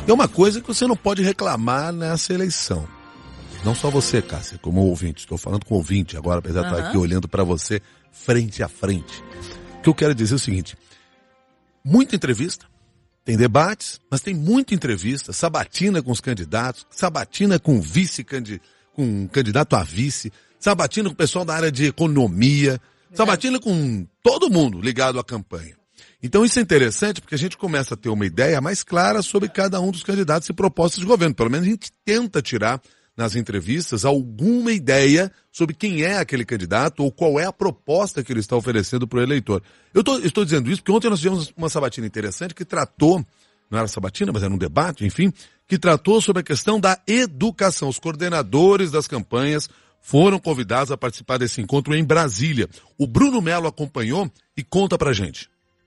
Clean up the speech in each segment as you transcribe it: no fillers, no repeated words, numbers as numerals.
E é uma coisa que você não pode reclamar nessa eleição. Não só você, Cássia, como ouvinte. Estou falando com ouvinte agora, apesar de estar aqui olhando para você frente a frente. O que eu quero dizer é o seguinte. Muita entrevista, tem debates, mas tem muita entrevista, sabatina com os candidatos, sabatina com com um candidato a vice, sabatina com o pessoal da área de economia, sabatina com todo mundo ligado à campanha. Então isso é interessante porque a gente começa a ter uma ideia mais clara sobre cada um dos candidatos e propostas de governo. Pelo menos a gente tenta tirar nas entrevistas alguma ideia sobre quem é aquele candidato ou qual é a proposta que ele está oferecendo para o eleitor. Eu estou dizendo isso porque ontem nós tivemos uma sabatina interessante que tratou, não era sabatina, mas era um debate, enfim, que tratou sobre a questão da educação. Os coordenadores das campanhas foram convidados a participar desse encontro em Brasília. O Bruno Melo acompanhou e conta pra gente.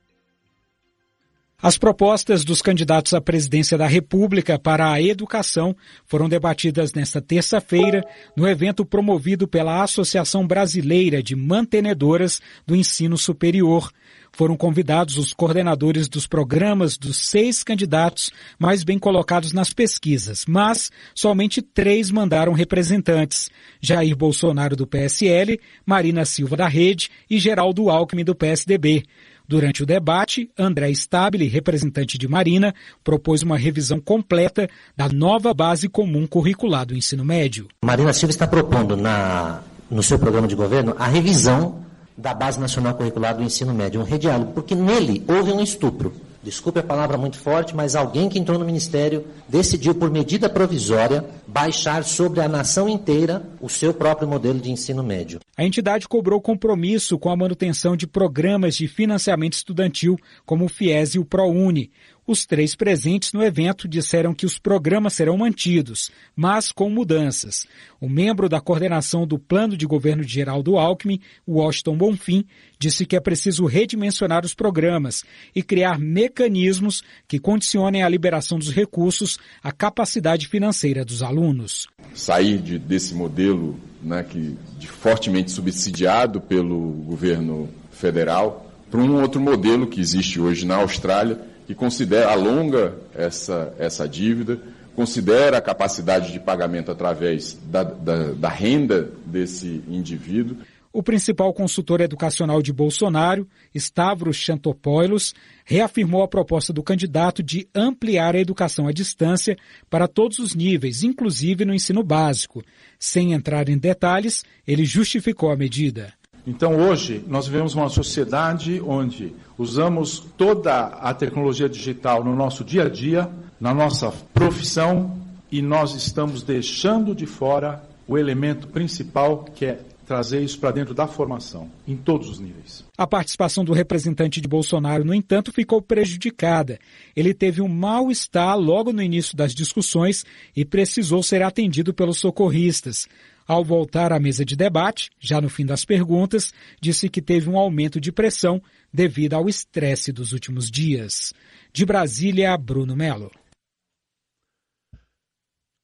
As propostas dos candidatos à presidência da República para a educação foram debatidas nesta terça-feira no evento promovido pela Associação Brasileira de Mantenedoras do Ensino Superior. Foram convidados os coordenadores dos programas dos 6 candidatos mais bem colocados nas pesquisas, mas somente 3 mandaram representantes: Jair Bolsonaro do PSL, Marina Silva da Rede e Geraldo Alckmin do PSDB. Durante o debate, André Stabile, representante de Marina, propôs uma revisão completa da nova base comum curricular do ensino médio. Marina Silva está propondo no seu programa de governo a revisão da Base Nacional Curricular do Ensino Médio, um rediálogo, porque nele houve um estupro. Desculpe a palavra muito forte, mas alguém que entrou no Ministério decidiu, por medida provisória, baixar sobre a nação inteira o seu próprio modelo de ensino médio. A entidade cobrou compromisso com a manutenção de programas de financiamento estudantil, como o FIES e o ProUni. Os 3 presentes no evento disseram que os programas serão mantidos, mas com mudanças. O membro da coordenação do Plano de Governo de Geraldo Alckmin, Washington Bonfim, disse que é preciso redimensionar os programas e criar mecanismos que condicionem a liberação dos recursos à capacidade financeira dos alunos. Sair desse modelo, fortemente subsidiado pelo governo federal para um outro modelo que existe hoje na Austrália, que alonga essa dívida, considera a capacidade de pagamento através da renda desse indivíduo. O principal consultor educacional de Bolsonaro, Stavros Chantopoulos, reafirmou a proposta do candidato de ampliar a educação à distância para todos os níveis, inclusive no ensino básico. Sem entrar em detalhes, ele justificou a medida. Então, hoje, nós vivemos uma sociedade onde usamos toda a tecnologia digital no nosso dia a dia, na nossa profissão, e nós estamos deixando de fora o elemento principal, que é trazer isso para dentro da formação, em todos os níveis. A participação do representante de Bolsonaro, no entanto, ficou prejudicada. Ele teve um mal-estar logo no início das discussões e precisou ser atendido pelos socorristas. Ao voltar à mesa de debate, já no fim das perguntas, disse que teve um aumento de pressão devido ao estresse dos últimos dias. De Brasília, Bruno Melo.